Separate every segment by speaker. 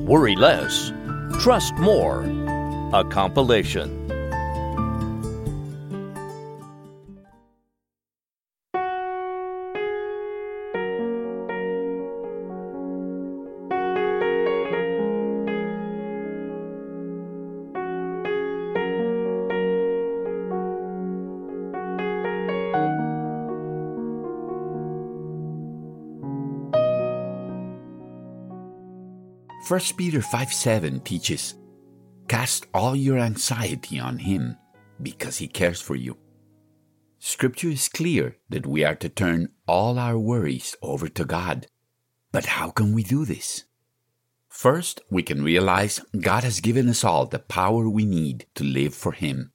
Speaker 1: Worry Less, Trust More, a compilation.
Speaker 2: First Peter 5:7 teaches, "Cast all your anxiety on Him, because He cares for you." Scripture is clear that we are to turn all our worries over to God. But how can we do this? First, we can realize God has given us all the power we need to live for Him.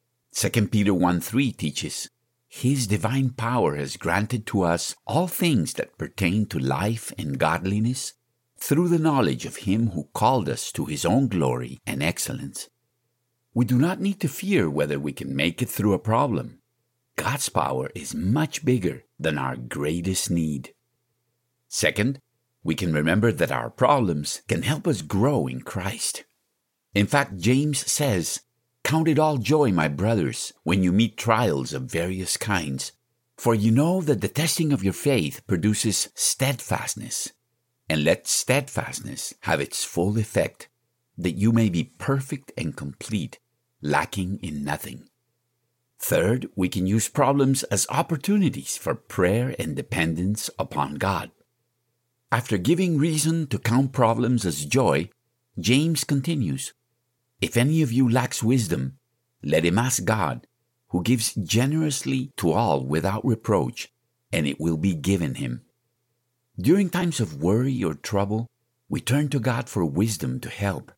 Speaker 2: 2 Peter 1:3 teaches, "His divine power has granted to us all things that pertain to life and godliness, through the knowledge of Him who called us to His own glory and excellence." We do not need to fear whether we can make it through a problem. God's power is much bigger than our greatest need. Second, we can remember that our problems can help us grow in Christ. In fact, James says, "Count it all joy, my brothers, when you meet trials of various kinds, for you know that the testing of your faith produces steadfastness. And let steadfastness have its full effect, that you may be perfect and complete, lacking in nothing." Third, we can use problems as opportunities for prayer and dependence upon God. After giving reason to count problems as joy, James continues, "If any of you lacks wisdom, let him ask God, who gives generously to all without reproach, and it will be given him." During times of worry or trouble, we turn to God for wisdom to help.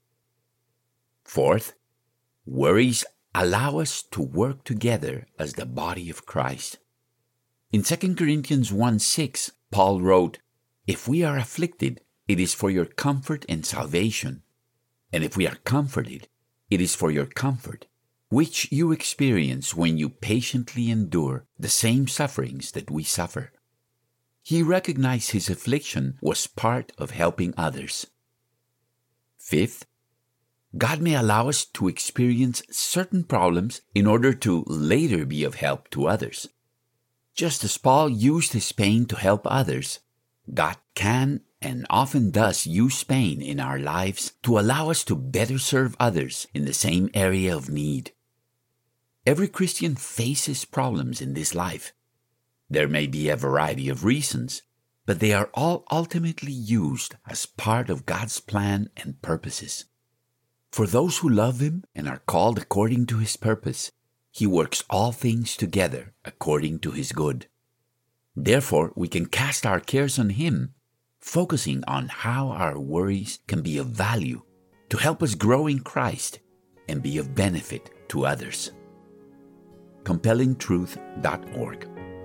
Speaker 2: Fourth, worries allow us to work together as the body of Christ. In 2 Corinthians 1:6, Paul wrote, "If we are afflicted, it is for your comfort and salvation. And if we are comforted, it is for your comfort, which you experience when you patiently endure the same sufferings that we suffer." He recognized his affliction was part of helping others. Fifth, God may allow us to experience certain problems in order to later be of help to others. Just as Paul used his pain to help others, God can and often does use pain in our lives to allow us to better serve others in the same area of need. Every Christian faces problems in this life. There may be a variety of reasons, but they are all ultimately used as part of God's plan and purposes. For those who love Him and are called according to His purpose, He works all things together according to His good. Therefore, we can cast our cares on Him, focusing on how our worries can be of value to help us grow in Christ and be of benefit to others. CompellingTruth.org.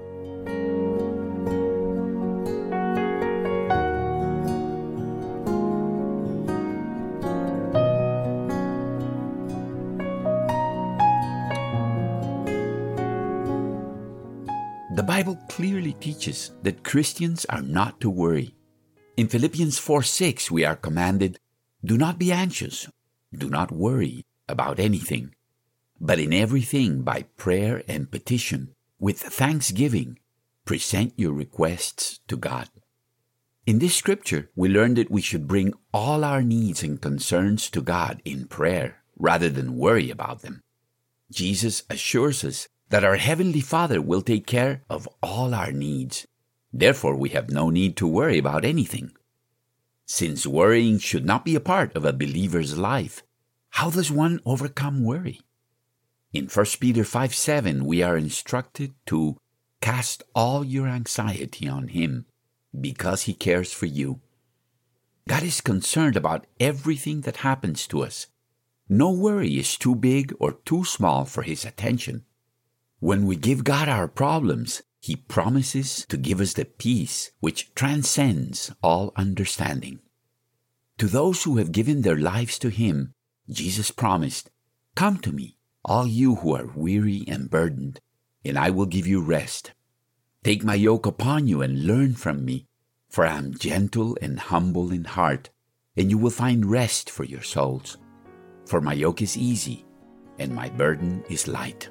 Speaker 2: The Bible clearly teaches that Christians are not to worry. In Philippians 4:6, we are commanded, "Do not be anxious, do not worry about anything, but in everything by prayer and petition, with thanksgiving, present your requests to God." In this scripture, we learn that we should bring all our needs and concerns to God in prayer rather than worry about them. Jesus assures us that our Heavenly Father will take care of all our needs. Therefore, we have no need to worry about anything. Since worrying should not be a part of a believer's life, how does one overcome worry? In 1 Peter 5:7, we are instructed to cast all your anxiety on Him because He cares for you. God is concerned about everything that happens to us. No worry is too big or too small for His attention. When we give God our problems, He promises to give us the peace which transcends all understanding. To those who have given their lives to Him, Jesus promised, "Come to me, all you who are weary and burdened, and I will give you rest. Take my yoke upon you and learn from me, for I am gentle and humble in heart, and you will find rest for your souls. For my yoke is easy, and my burden is light.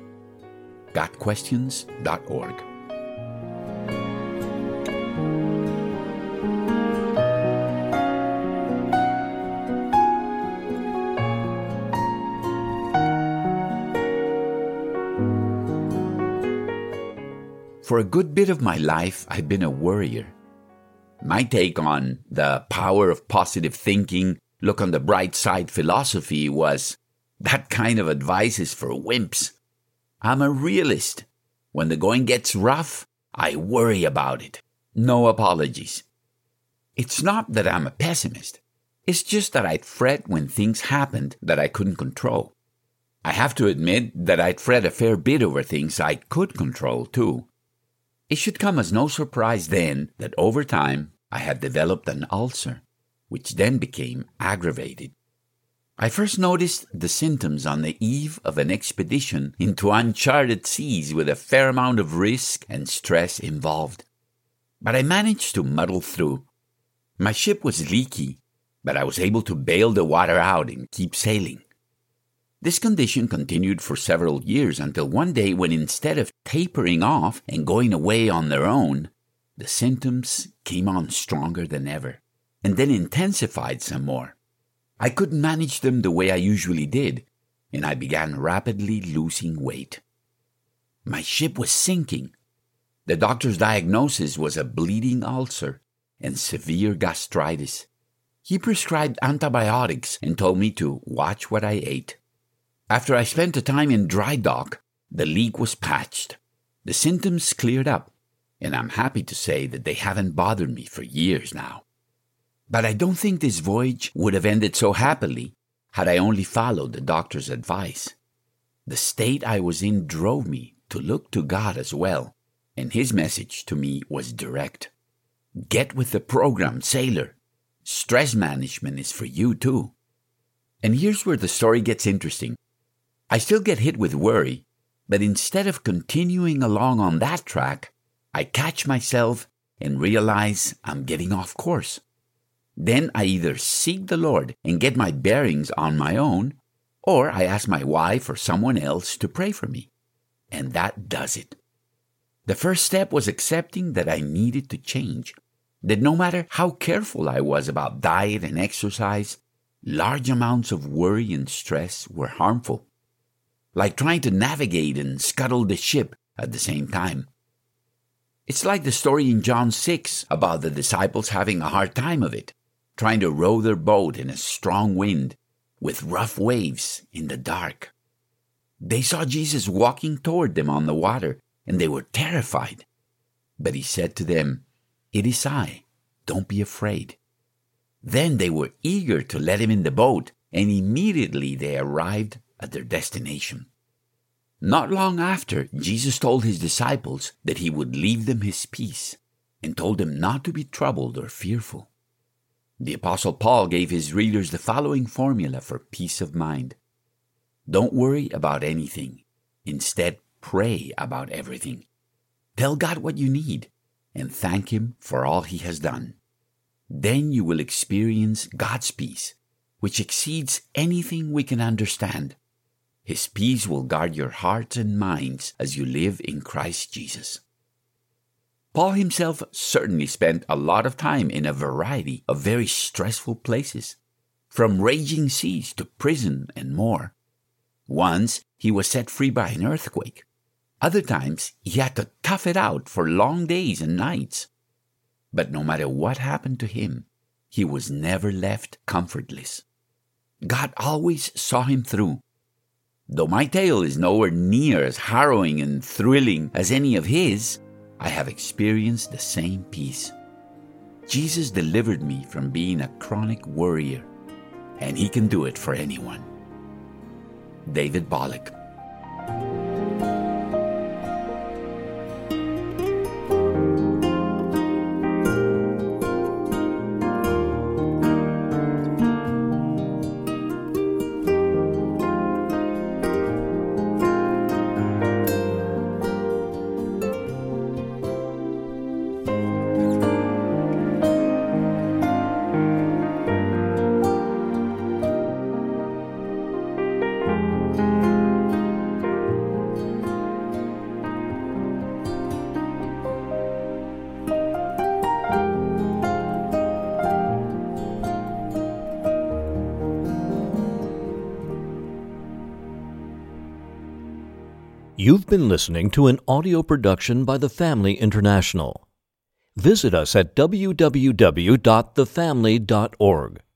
Speaker 2: GotQuestions.org. For a good bit of my life, I've been a worrier. My take on the power of positive thinking, look on the bright side philosophy was, that kind of advice is for wimps. I'm a realist. When the going gets rough, I worry about it. No apologies. It's not that I'm a pessimist. It's just that I'd fret when things happened that I couldn't control. I have to admit that I'd fret a fair bit over things I could control, too. It should come as no surprise then that over time I had developed an ulcer, which then became aggravated. I first noticed the symptoms on the eve of an expedition into uncharted seas with a fair amount of risk and stress involved. But I managed to muddle through. My ship was leaky, but I was able to bail the water out and keep sailing. This condition continued for several years until one day when instead of tapering off and going away on their own, the symptoms came on stronger than ever, and then intensified some more. I couldn't manage them the way I usually did, and I began rapidly losing weight. My ship was sinking. The doctor's diagnosis was a bleeding ulcer and severe gastritis. He prescribed antibiotics and told me to watch what I ate. After I spent the time in dry dock, the leak was patched. The symptoms cleared up, and I'm happy to say that they haven't bothered me for years now. But I don't think this voyage would have ended so happily had I only followed the doctor's advice. The state I was in drove me to look to God as well, and his message to me was direct. Get with the program, sailor. Stress management is for you too. And here's where the story gets interesting. I still get hit with worry, but instead of continuing along on that track, I catch myself and realize I'm getting off course. Then I either seek the Lord and get my bearings on my own, or I ask my wife or someone else to pray for me. And that does it. The first step was accepting that I needed to change, that no matter how careful I was about diet and exercise, large amounts of worry and stress were harmful. Like trying to navigate and scuttle the ship at the same time. It's like the story in John 6 about the disciples having a hard time of it, trying to row their boat in a strong wind with rough waves in the dark. They saw Jesus walking toward them on the water, and they were terrified. But he said to them, "It is I, don't be afraid." Then they were eager to let him in the boat, and immediately they arrived at their destination. Not long after, Jesus told his disciples that he would leave them his peace and told them not to be troubled or fearful. The Apostle Paul gave his readers the following formula for peace of mind. Don't worry about anything. Instead, pray about everything. Tell God what you need and thank him for all he has done. Then you will experience God's peace, which exceeds anything we can understand. His peace will guard your hearts and minds as you live in Christ Jesus. Paul himself certainly spent a lot of time in a variety of very stressful places, from raging seas to prison and more. Once, he was set free by an earthquake. Other times, he had to tough it out for long days and nights. But no matter what happened to him, he was never left comfortless. God always saw him through. Though my tale is nowhere near as harrowing and thrilling as any of his, I have experienced the same peace. Jesus delivered me from being a chronic worrier, and he can do it for anyone. David Bollock.
Speaker 1: You've been listening to an audio production by The Family International. Visit us at www.thefamily.org.